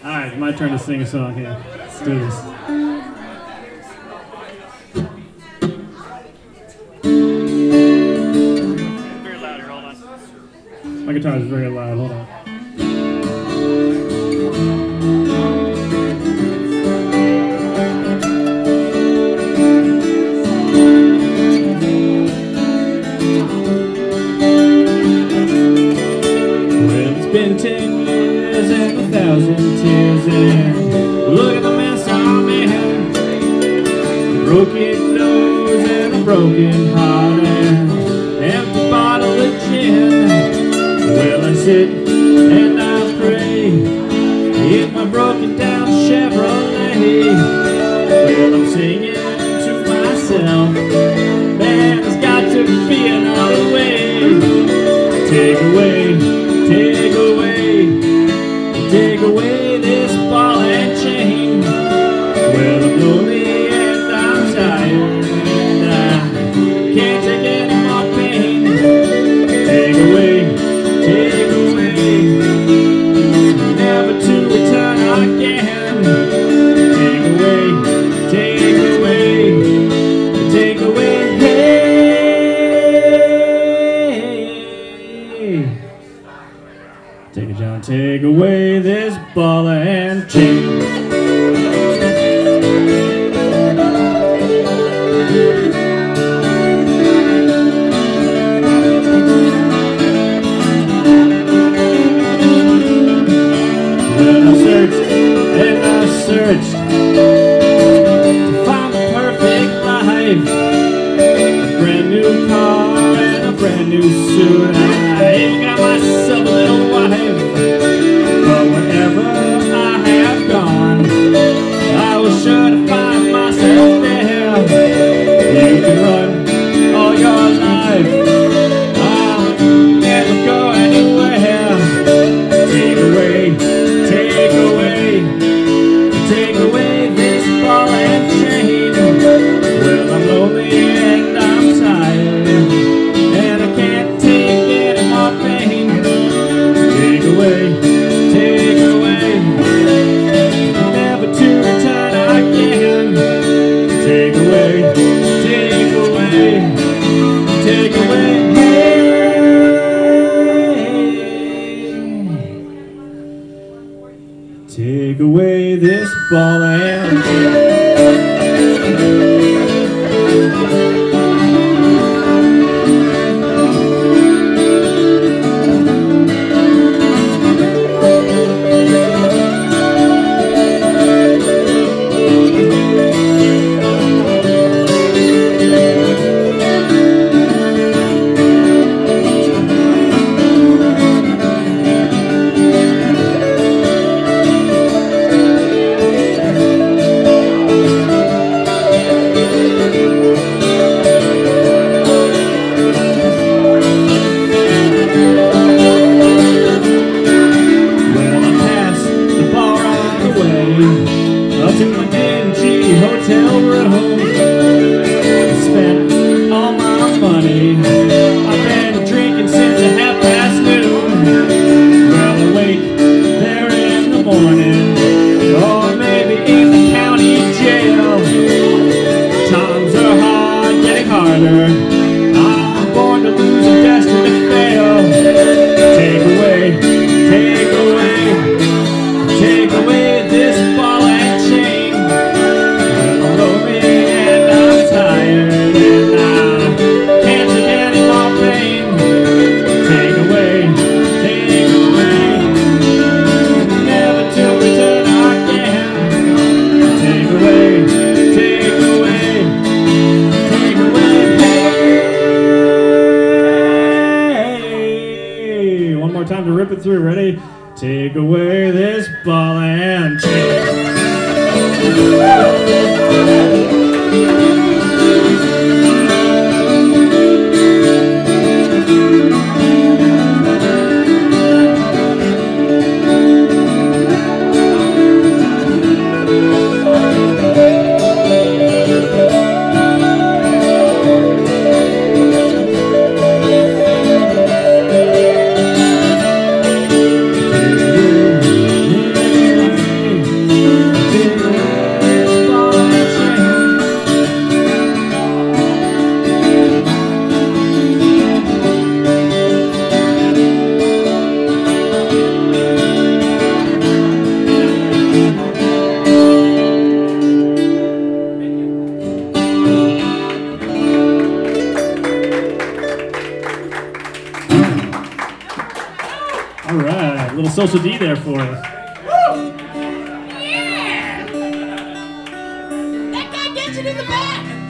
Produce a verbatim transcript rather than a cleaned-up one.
Alright, my turn to sing a song here. Let's do this. Very loud here, hold on. My guitar is very loud, hold on. Well, it's been ten years and a thousand tears and look at the mess I'm in. A broken nose and a broken heart and an empty bottle of gin. Well, I sit and I pray in my broken down Chevrolet. Well, I'm singing to myself, man, there's got to be another way. Take away, take away, take away this ball and chain. Well, I'm lonely and I'm tired and I can't take any more pain. Take away, take away, never to return again. Take away, take away, take away, hey. Take it, John, take away this ball and chain. Searched to find the perfect life, a brand new car and a brand new suit. I even got myself a little wife, but wherever I have gone, I was sure to find myself there. You can run all your life, I'll never go anywhere. Take away, take away, take away this ball and chain. Well, I'm lonely and I'm tired and I can't take any more pain. Take away, take away, never to return again. Take away, take away, take away, hey. Take away this ball and chain. Up to my dingy hotel room, I spent all my money. I've been drinking since a half past noon. Well, I wake there in the morning, or maybe in the county jail. Times are hard, getting harder. I'm born to lose and destined to fail. Take away, take away, take away this ball and chain. Well, I'm lonely and I'm tired and I can't take any more pain. Take away, take away, never to return again. Take away, take away, take away, hey. One more time to rip it through, ready? Take away this ball and chain. Social D there for us. Yeah! That guy gets it in the back!